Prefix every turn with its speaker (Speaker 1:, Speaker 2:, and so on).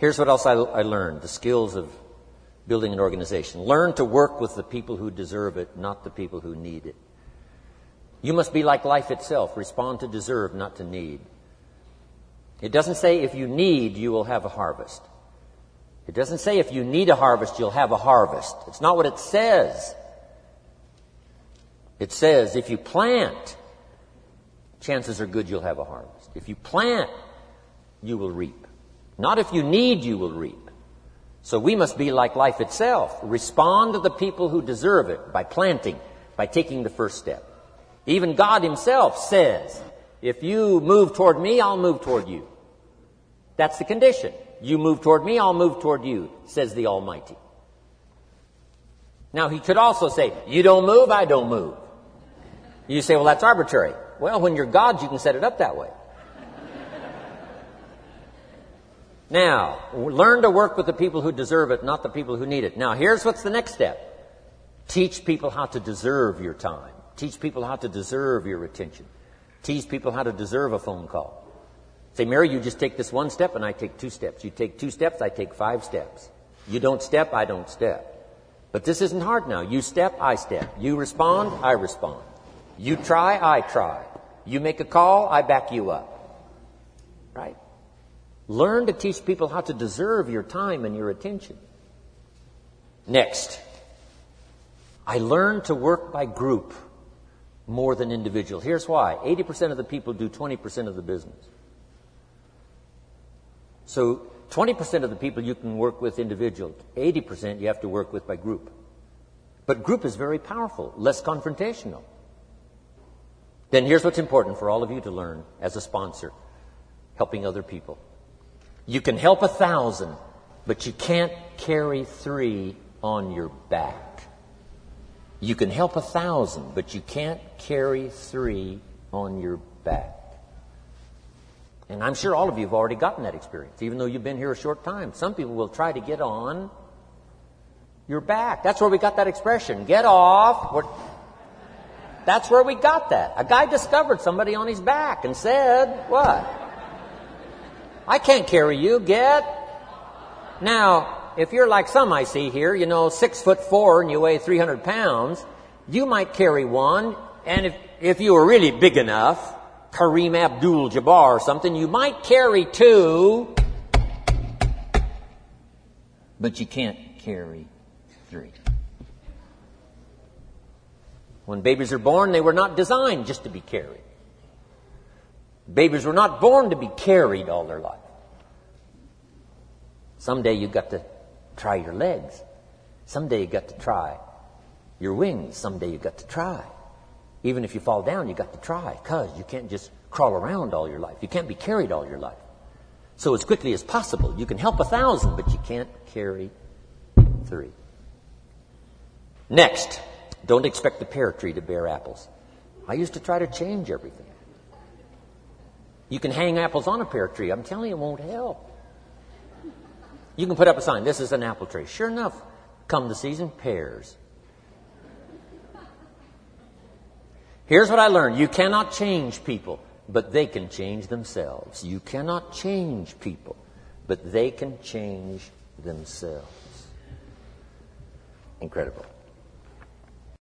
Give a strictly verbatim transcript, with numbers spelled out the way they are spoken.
Speaker 1: Here's what else I, I learned, the skills of building an organization. Learn to work with the people who deserve it, not the people who need it. You must be like life itself. Respond to deserve, not to need. It doesn't say if you need, you will have a harvest. It doesn't say if you need a harvest, you'll have a harvest. It's not what it says. It says if you plant, chances are good you'll have a harvest. If you plant, you will reap. Not if you need, you will reap. So we must be like life itself. Respond to the people who deserve it by planting, by taking the first step. Even God himself says, if you move toward me, I'll move toward you. That's the condition. You move toward me, I'll move toward you, says the Almighty. Now, he could also say, you don't move, I don't move. You say, well, that's arbitrary. Well, when you're God, you can set it up that way. Now, learn to work with the people who deserve it, not the people who need it. Now, here's what's the next step. Teach people how to deserve your time. Teach people how to deserve your attention. Teach people how to deserve a phone call. Say, Mary, you just take this one step and I take two steps. You take two steps, I take five steps. You don't step, I don't step. But this isn't hard now. You step, I step. You respond, I respond. You try, I try. You make a call, I back you up. Right? Learn to teach people how to deserve your time and your attention. Next, I learned to work by group more than individual. Here's why. eighty percent of the people do twenty percent of the business. So twenty percent of the people you can work with individual. eighty percent you have to work with by group. But group is very powerful, less confrontational. Then here's what's important for all of you to learn as a sponsor, helping other people. You can help a thousand, but you can't carry three on your back. You can help a thousand, but you can't carry three on your back. And I'm sure all of you have already gotten that experience, even though you've been here a short time. Some people will try to get on your back. That's where we got that expression, get off. We're, that's where we got that. A guy discovered somebody on his back and said, what? I can't carry you, get. Now, if you're like some I see here, you know, six foot four and you weigh three hundred pounds, you might carry one. And if, if you were really big enough, Kareem Abdul-Jabbar or something, you might carry two, but you can't carry three. When babies are born, they were not designed just to be carried. Babies were not born to be carried all their life. Someday you got to try your legs. Someday you got to try your wings. Someday you got to try. Even if you fall down, you got to try, because you can't just crawl around all your life. You can't be carried all your life. So as quickly as possible, you can help a thousand, but you can't carry three. Next, don't expect the pear tree to bear apples. I used to try to change everything. You can hang apples on a pear tree. I'm telling you, it won't help. You can put up a sign, this is an apple tree. Sure enough, come the season, pears. Here's what I learned. You cannot change people, but they can change themselves. You cannot change people, but they can change themselves. Incredible.